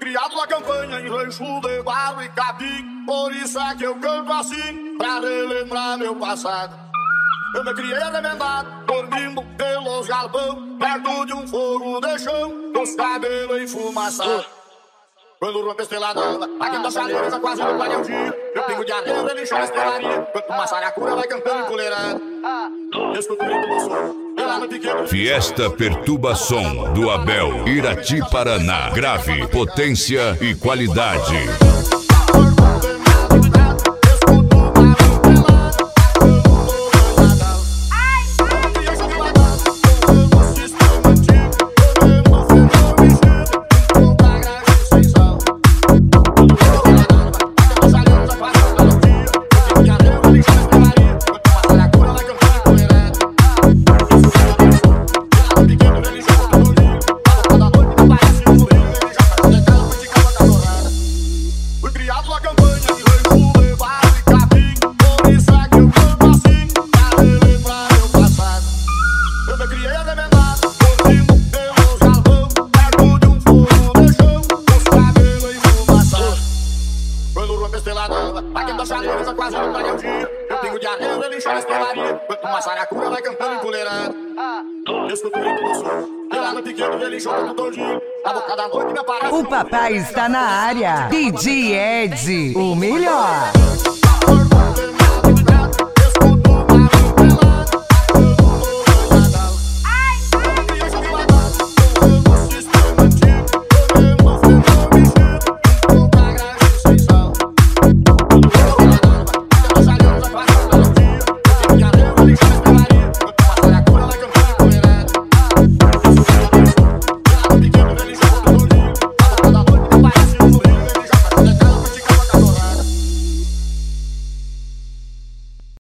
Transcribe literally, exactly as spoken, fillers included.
criado na campanha em rancho de barro e capim. Por isso é que eu canto assim, pra relembrar meu passado. Eu me criei remendado, dormindo pelos galpão, perto de um fogo de chão, com os cabelos enfumaçados. Quando rompe a estrelada, aqui da chaleira quase não vai ao dia. Eu tenho de arreio, ele chama a estrelaria. Quanto uma saracura vai cantando empoleirado. Escuto o grito do som. Fiesta Perturbação do Abel, Irati, Paraná. Grave, potência e qualidade. Aqui da chaleira quase não vai ao dia. Eu tenho de arreio, ele chama a estrelaria. Quanto uma saracura vai cantando empoleirado. Escuto o grito do som. Pela noite pequeno, ele chama todo dia. Na boca da noite me aparece. O papai está na área. D J Ed, o melhor.